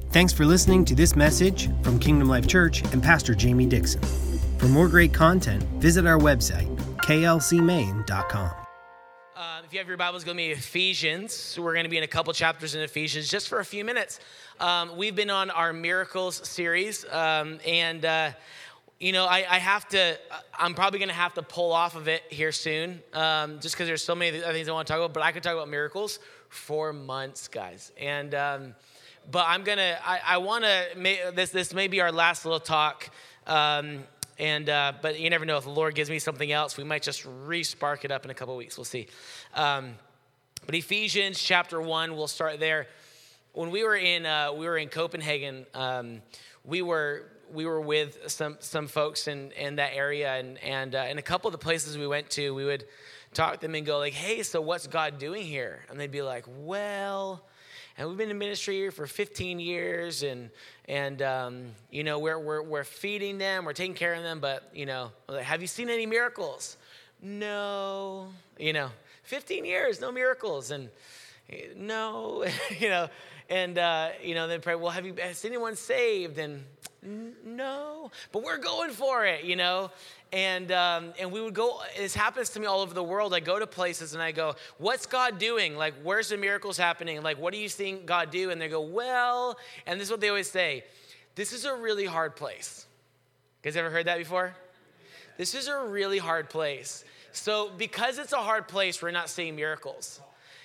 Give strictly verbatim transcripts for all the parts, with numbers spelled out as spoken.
Thanks for listening to this message from Kingdom Life Church and Pastor Jamie Dixon. For more great content, visit our website, k l c maine dot com. Uh, if you have your Bibles, go to me Ephesians. So we're going to be in a couple chapters in Ephesians just for a few minutes. Um, we've been on our Miracles series, um, and uh, you know, I, I have to, I'm probably going to have to pull off of it here soon, um, just because there's so many other things I want to talk about, but I could talk about miracles for months, guys. And, um, but I'm going to, I want to, this this may be our last little talk, um, and, uh, but you never know, if the Lord gives me something else, we might just re-spark it up in a couple of weeks, we'll see. Um, but Ephesians chapter one, we'll start there. When we were in, uh, we were in Copenhagen, um, we were, we were with some some folks in, in that area, and and uh, in a couple of the places we went to, we would talk to them and go like, hey, so what's God doing here? And they'd be like, well, and we've been in ministry here for fifteen years, and and um, you know, we're we're we're feeding them, we're taking care of them, but you know, like, have you seen any miracles? No, you know, fifteen years, no miracles, and no, you know, and uh, you know, then pray, well, have you has anyone saved? And no, but we're going for it, you know, and um, and we would go, this happens to me all over the world. I go to places and I go, what's God doing? Like, where's the miracles happening? Like, what are you seeing God do? And they go, well, and this is what they always say, this is a really hard place. You guys ever heard that before? This is a really hard place. So because it's a hard place, we're not seeing miracles.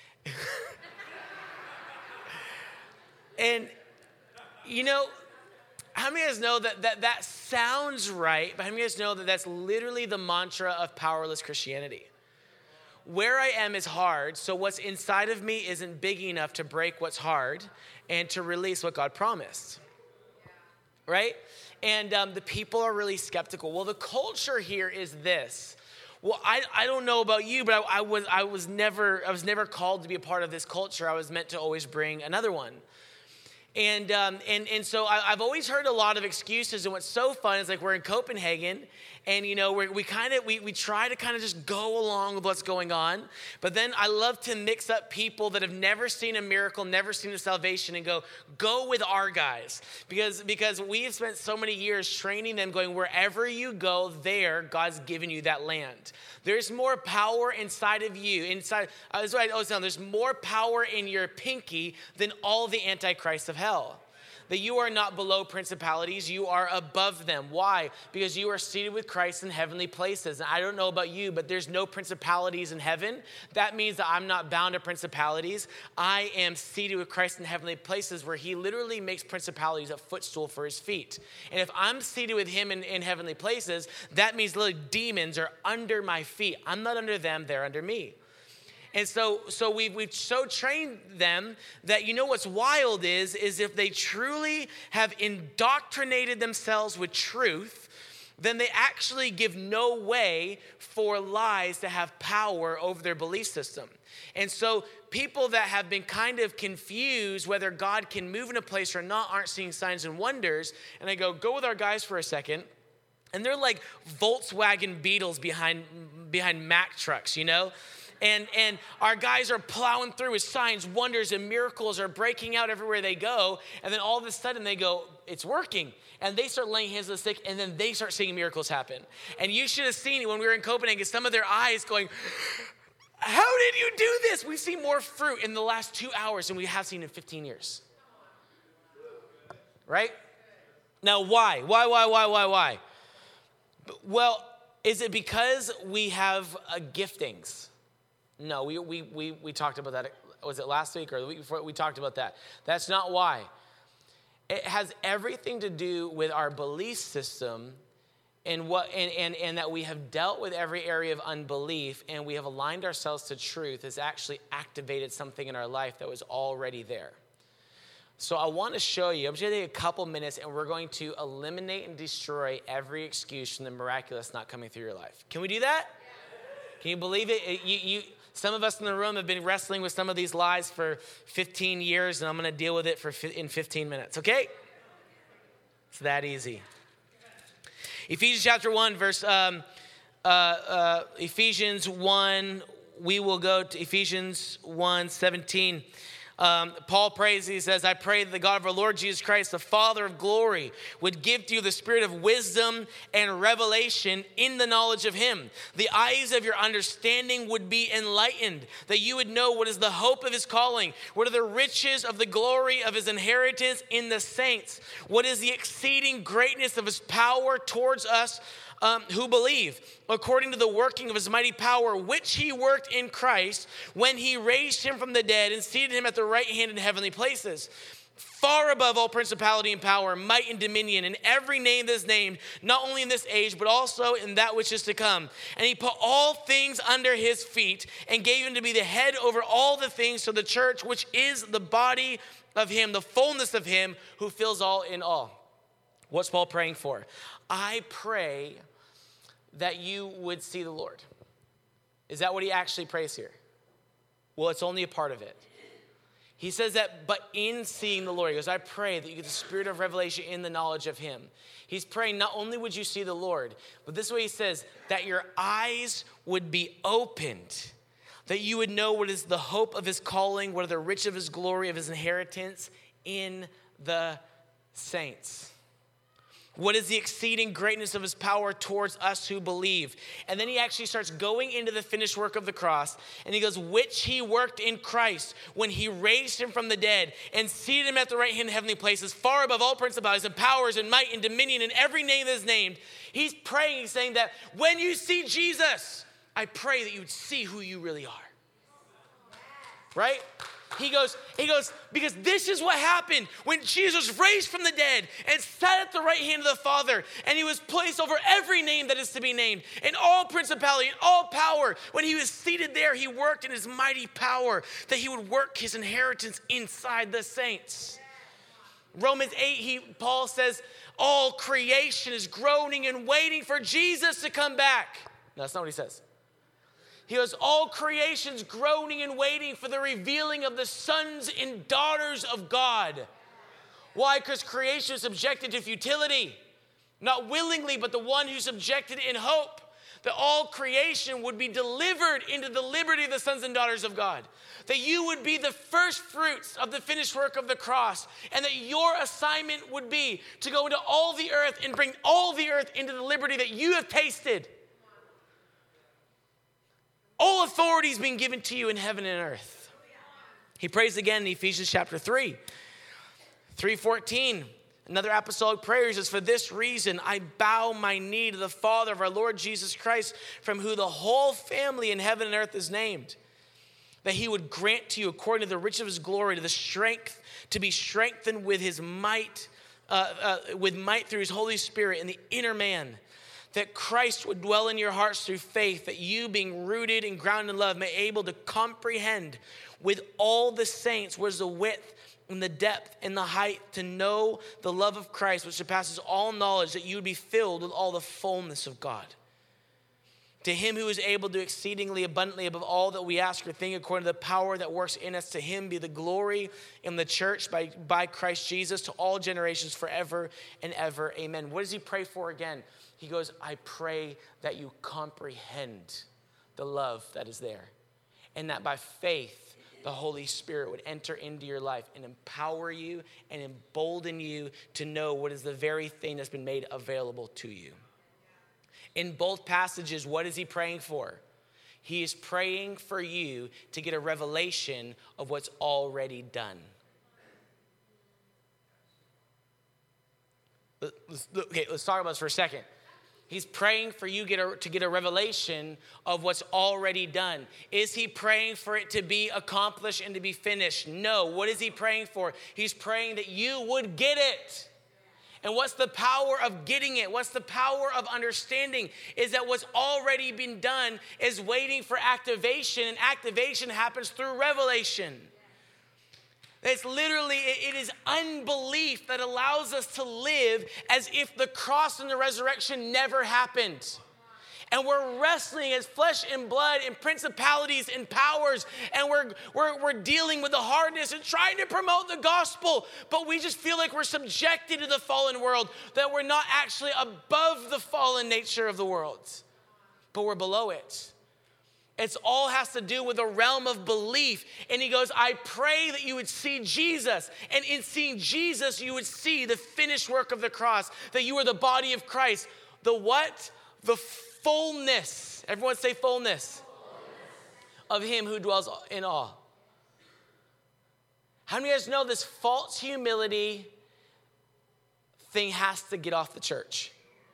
And, you know, how many of you guys know that, that that sounds right, but how many of you guys know that that's literally the mantra of powerless Christianity? Where I am is hard, so what's inside of me isn't big enough to break what's hard and to release what God promised, right? And um, the people are really skeptical. Well, the culture here is this. Well, I, I don't know about you, but I, I was I was never I was never called to be a part of this culture. I was meant to always bring another one. And um, and and so I, I've always heard a lot of excuses, and what's so fun is like we're in Copenhagen, and you know we're, we kind of we we try to kind of just go along with what's going on, but then I love to mix up people that have never seen a miracle, never seen a salvation, and go go with our guys, because because we've spent so many years training them, going wherever you go, there God's given you that land. There's more power inside of you. Inside, uh, that's what I always tell them. There's more power in your pinky than all the antichrists of hell. That you are not below principalities, you are above them. Why? Because you are seated with Christ in heavenly places. And I don't know about you, but there's no principalities in heaven. That means that I'm not bound to principalities. I am seated with Christ in heavenly places, where he literally makes principalities a footstool for his feet. And if I'm seated with him in, in heavenly places, that means literally demons are under my feet. I'm not under them, they're under me. And so so we've, we've so trained them that, you know what's wild is, is if they truly have indoctrinated themselves with truth, then they actually give no way for lies to have power over their belief system. And so people that have been kind of confused whether God can move in a place or not aren't seeing signs and wonders. And I go, go with our guys for a second. And they're like Volkswagen Beetles behind, behind Mack trucks, you know? And and our guys are plowing through with signs, wonders, and miracles are breaking out everywhere they go. And then all of a sudden they go, it's working. And they start laying hands on the sick, and then they start seeing miracles happen. And you should have seen it when we were in Copenhagen, some of their eyes going, how did you do this? We've seen more fruit in the last two hours than we have seen in fifteen years. Right? Now, why? Why, why, why, why, why? Well, is it because we have uh, giftings? No, we, we we we talked about that. Was it last week or the week before? We talked about that. That's not why. It has everything to do with our belief system, and what and, and, and that we have dealt with every area of unbelief, and we have aligned ourselves to truth has actually activated something in our life that was already there. So I want to show you, I'm just going to take a couple minutes, and we're going to eliminate and destroy every excuse from the miraculous not coming through your life. Can we do that? Can you believe it? You, you, some of us in the room have been wrestling with some of these lies for fifteen years, and I'm going to deal with it for in fifteen minutes, okay? It's that easy. Ephesians chapter one, verse, um, uh, uh, Ephesians one, we will go to Ephesians one seventeen. Um, Paul prays, he says, I pray that the God of our Lord Jesus Christ, the Father of glory, would give to you the spirit of wisdom and revelation in the knowledge of him. The eyes of your understanding would be enlightened, that you would know what is the hope of his calling, what are the riches of the glory of his inheritance in the saints, what is the exceeding greatness of his power towards us Um, who believe, according to the working of his mighty power, which he worked in Christ when he raised him from the dead and seated him at the right hand in heavenly places, far above all principality and power, might and dominion, and every name that is named, not only in this age, but also in that which is to come. And he put all things under his feet and gave him to be the head over all the things to the church, which is the body of him, the fullness of him who fills all in all. What's Paul praying for? I pray that you would see the Lord. Is that what he actually prays here? Well, it's only a part of it. He says that, but in seeing the Lord, he goes, I pray that you get the spirit of revelation in the knowledge of him. He's praying not only would you see the Lord, but this way he says, that your eyes would be opened, that you would know what is the hope of his calling, what are the riches of his glory, of his inheritance in the saints. What is the exceeding greatness of his power towards us who believe? And then he actually starts going into the finished work of the cross. And he goes, which he worked in Christ when he raised him from the dead and seated him at the right hand in heavenly places, far above all principalities and powers and might and dominion and every name that is named. He's praying, he's saying that when you see Jesus, I pray that you would see who you really are. Right? He goes, he goes, because this is what happened when Jesus was raised from the dead and sat at the right hand of the Father, and he was placed over every name that is to be named, and all principality and all power. When he was seated there, he worked in his mighty power, that he would work his inheritance inside the saints. Romans eight, he, Paul says, all creation is groaning and waiting for Jesus to come back. No, that's not what he says. He goes, all creation's groaning and waiting for the revealing of the sons and daughters of God. Why? Because creation is subjected to futility. Not willingly, but the one who subjected in hope. That all creation would be delivered into the liberty of the sons and daughters of God. That you would be the first fruits of the finished work of the cross. And that your assignment would be to go into all the earth and bring all the earth into the liberty that you have tasted. All authority is being given to you in heaven and earth. He prays again in Ephesians chapter three. three fourteen, another apostolic prayer. He says, for this reason I bow my knee to the Father of our Lord Jesus Christ, from whom the whole family in heaven and earth is named. That he would grant to you, according to the riches of his glory, to the strength, to be strengthened with his might, uh, uh, with might through his Holy Spirit in the inner man. That Christ would dwell in your hearts through faith, that you, being rooted and grounded in love, may be able to comprehend with all the saints what is the width and the depth and the height, to know the love of Christ, which surpasses all knowledge, that you would be filled with all the fullness of God. To him who is able to do exceedingly abundantly above all that we ask or think, according to the power that works in us, to him be the glory in the church by, by Christ Jesus to all generations forever and ever. Amen. What does he pray for again? He goes, I pray that you comprehend the love that is there, and that by faith, the Holy Spirit would enter into your life and empower you and embolden you to know what is the very thing that's been made available to you. In both passages, what is he praying for? He is praying for you to get a revelation of what's already done. Let's, okay, let's talk about this for a second. He's praying for you get a, to get a revelation of what's already done. Is he praying for it to be accomplished and to be finished? No. What is he praying for? He's praying that you would get it. And what's the power of getting it? What's the power of understanding? Is that what's already been done is waiting for activation, and activation happens through revelation. It's literally, it is unbelief that allows us to live as if the cross and the resurrection never happened. And we're wrestling as flesh and blood and principalities and powers, and we're, we're, we're dealing with the hardness and trying to promote the gospel, but we just feel like we're subjected to the fallen world, that we're not actually above the fallen nature of the world, but we're below it. It's all has to do with a realm of belief. And he goes, I pray that you would see Jesus. And in seeing Jesus, you would see the finished work of the cross, that you are the body of Christ. The what? The fullness. Everyone say fullness. Fullness. Of him who dwells in all. How many of you guys know this false humility thing has to get off the church?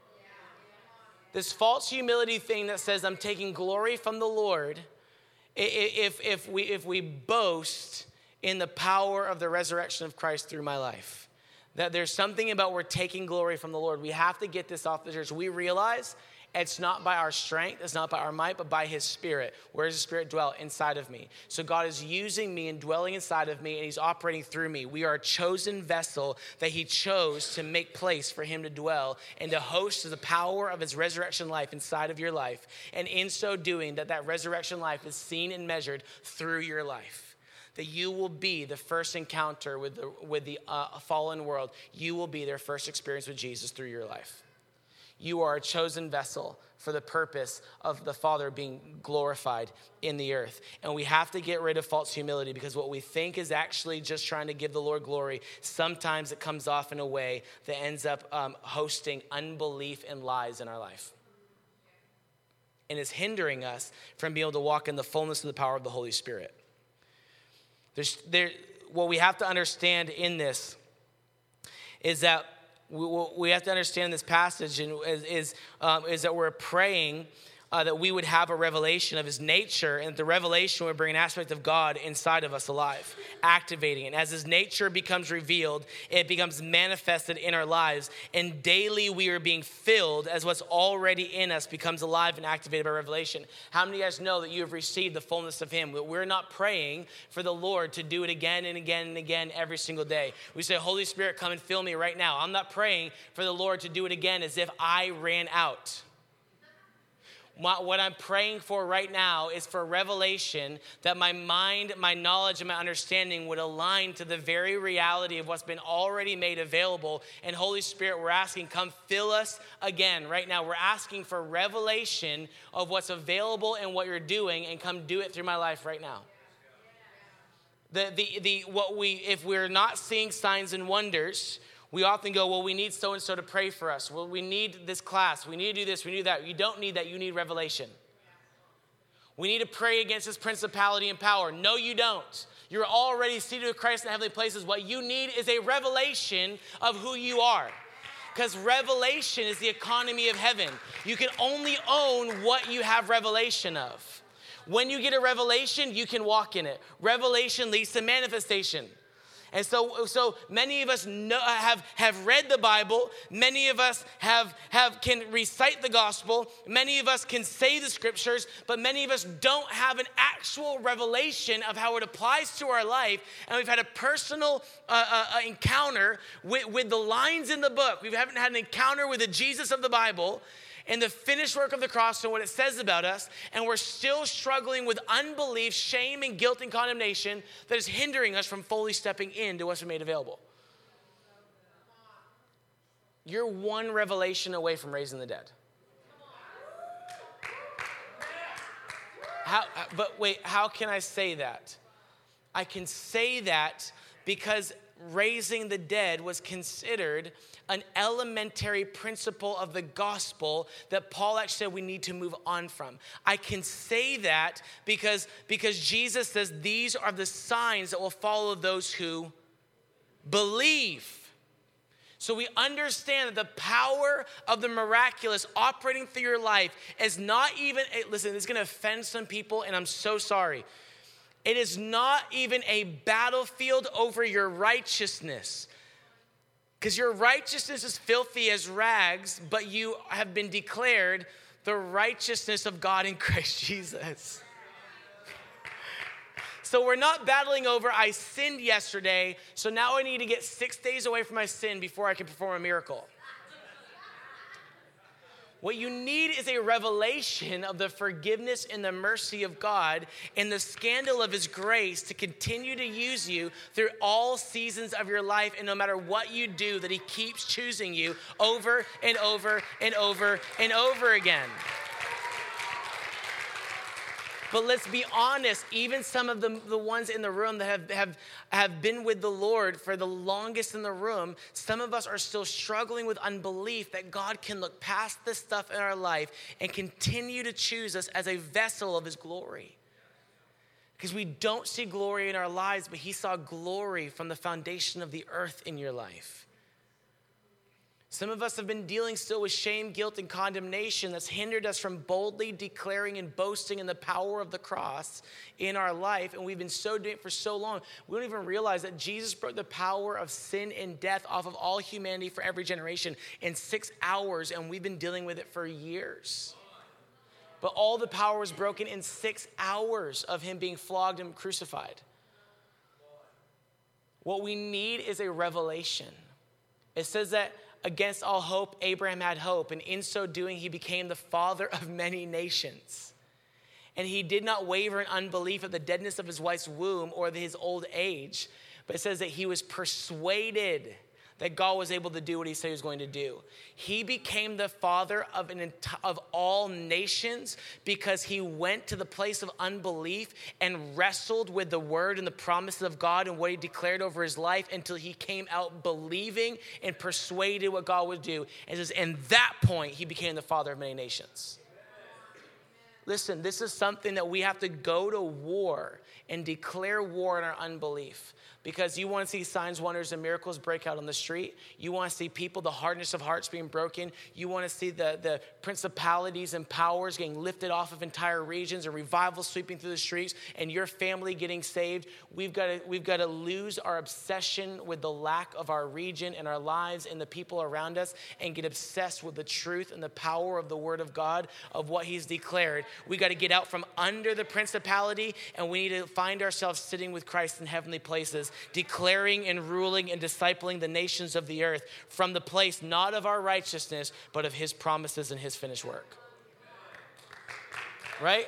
This false humility thing that says I'm taking glory from the Lord, if, if, we, if we boast in the power of the resurrection of Christ through my life, that there's something about we're taking glory from the Lord. We have to get this off the church. We realize it's not by our strength, it's not by our might, but by his Spirit. Where does the Spirit dwell? Inside of me. So God is using me and dwelling inside of me, and he's operating through me. We are a chosen vessel that he chose to make place for him to dwell and to host the power of his resurrection life inside of your life. And in so doing, that that resurrection life is seen and measured through your life. That you will be the first encounter with the, with the uh, fallen world. You will be their first experience with Jesus through your life. You are a chosen vessel for the purpose of the Father being glorified in the earth. And we have to get rid of false humility, because what we think is actually just trying to give the Lord glory, sometimes it comes off in a way that ends up um, hosting unbelief and lies in our life. And is hindering us from being able to walk in the fullness of the power of the Holy Spirit. There's, there, what we have to understand in this is that We, we have to understand this passage and is, is, um, is that we're praying uh, that we would have a revelation of his nature, and the revelation would bring an aspect of God inside of us alive, activating it. And as his nature becomes revealed, it becomes manifested in our lives, and daily we are being filled as what's already in us becomes alive and activated by revelation. How many of you guys know that you have received the fullness of him? That we're not praying for the Lord to do it again and again and again every single day. We say, Holy Spirit, come and fill me right now. I'm not praying for the Lord to do it again as if I ran out. What I'm praying for right now is for revelation, that my mind, my knowledge, and my understanding would align to the very reality of what's been already made available. And Holy Spirit, we're asking, come fill us again right now. We're asking for revelation of what's available and what you're doing, and come do it through my life right now. The, the, the, what we, if we're not seeing signs and wonders, we often go, well, we need so-and-so to pray for us. Well, we need this class. We need to do this. We need that. You don't need that. You need revelation. We need to pray against this principality and power. No, you don't. You're already seated with Christ in heavenly places. What you need is a revelation of who you are. Because revelation is the economy of heaven. You can only own what you have revelation of. When you get a revelation, you can walk in it. Revelation leads to manifestation. And so, so many of us know, have, have read the Bible. Many of us have, have can recite the gospel. Many of us can say the scriptures, but many of us don't have an actual revelation of how it applies to our life. And we've had a personal uh, uh, encounter with, with the lines in the book. We haven't had an encounter with the Jesus of the Bible and the finished work of the cross and what it says about us, and we're still struggling with unbelief, shame, and guilt and condemnation that is hindering us from fully stepping into what's been made available. You're one revelation away from raising the dead. How, but wait, how can I say that? I can say that because raising the dead was considered an elementary principle of the gospel that Paul actually said we need to move on from. I can say that because, because Jesus says these are the signs that will follow those who believe. So we understand that the power of the miraculous operating through your life is not even, listen, it's going to offend some people, and I'm so sorry. It is not even a battlefield over your righteousness. Because your righteousness is filthy as rags, but you have been declared the righteousness of God in Christ Jesus. So we're not battling over, I sinned yesterday, so now I need to get six days away from my sin before I can perform a miracle. What you need is a revelation of the forgiveness and the mercy of God and the scandal of his grace to continue to use you through all seasons of your life. And no matter what you do, that he keeps choosing you over and over and over and over again. But let's be honest, even some of the, the ones in the room that have, have, have been with the Lord for the longest in the room, some of us are still struggling with unbelief that God can look past this stuff in our life and continue to choose us as a vessel of his glory. Because we don't see glory in our lives, but he saw glory from the foundation of the earth in your life. Some of us have been dealing still with shame, guilt, and condemnation that's hindered us from boldly declaring and boasting in the power of the cross in our life. And we've been so doing it for so long, we don't even realize that Jesus broke the power of sin and death off of all humanity for every generation in six hours, and we've been dealing with it for years. But all the power was broken in six hours of him being flogged and crucified. What we need is a revelation. It says that against all hope, Abraham had hope, and in so doing, he became the father of many nations. And he did not waver in unbelief at the deadness of his wife's womb or his old age, but it says that he was persuaded that God was able to do what he said he was going to do. He became the father of, an enti- of all nations because he went to the place of unbelief and wrestled with the word and the promises of God and what he declared over his life until he came out believing and persuaded what God would do. And it says, and that point, he became the father of many nations. Listen, this is something that we have to go to war and declare war in our unbelief. Because you want to see signs, wonders, and miracles break out on the street. You want to see people, the hardness of hearts being broken. You want to see the, the principalities and powers getting lifted off of entire regions, a revival sweeping through the streets, and your family getting saved. We've got to, we've got to lose our obsession with the lack of our region and our lives and the people around us and get obsessed with the truth and the power of the word of God, of what he's declared. We got to get out from under the principality, and we need to find ourselves sitting with Christ in heavenly places, declaring and ruling and discipling the nations of the earth from the place not of our righteousness, but of his promises and his finished work. Right?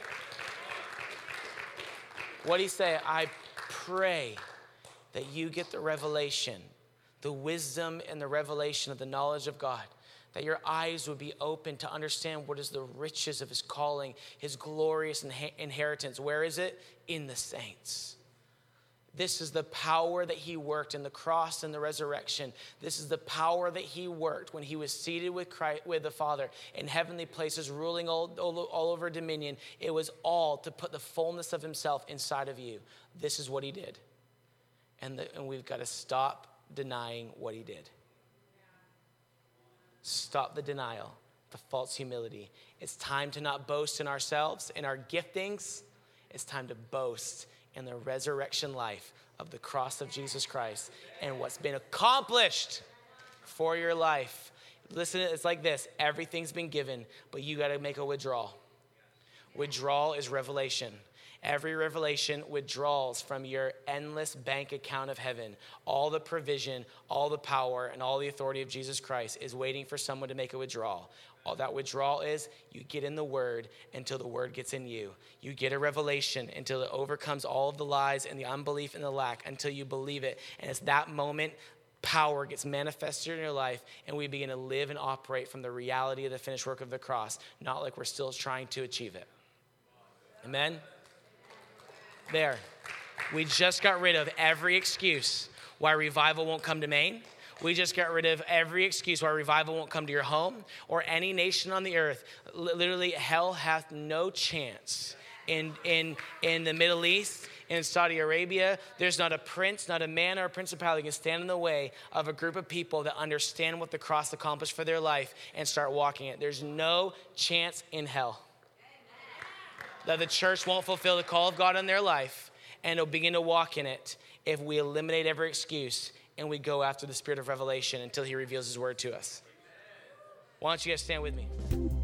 What did he say? I pray that you get the revelation, the wisdom and the revelation of the knowledge of God, that your eyes would be open to understand what is the riches of his calling, his glorious inheritance. Where is it? In the saints. This is the power that he worked in the cross and the resurrection. This is the power that he worked when he was seated with Christ, with the Father in heavenly places, ruling all, all, all over dominion. It was all to put the fullness of himself inside of you. This is what he did. And, the, and we've got to stop denying what he did. Stop the denial, the false humility. It's time to not boast in ourselves, in our giftings. It's time to boast in the resurrection life of the cross of Jesus Christ and what's been accomplished for your life. Listen, it's like this. Everything's been given, but you got to make a withdrawal. Withdrawal is revelation. Every revelation withdraws from your endless bank account of heaven. All the provision, all the power, and all the authority of Jesus Christ is waiting for someone to make a withdrawal. All that withdrawal is, you get in the word until the word gets in you. You get a revelation until it overcomes all of the lies and the unbelief and the lack, until you believe it. And it's that moment power gets manifested in your life, and we begin to live and operate from the reality of the finished work of the cross, not like we're still trying to achieve it. Amen? There. We just got rid of every excuse why revival won't come to Maine. We just got rid of every excuse why revival won't come to your home or any nation on the earth. L- literally, hell hath no chance in, in, in the Middle East, in Saudi Arabia. There's not a prince, not a man or a principality can stand in the way of a group of people that understand what the cross accomplished for their life and start walking it. There's no chance in hell that the church won't fulfill the call of God on their life and will begin to walk in it if we eliminate every excuse and we go after the spirit of revelation until he reveals his word to us. Why don't you guys stand with me?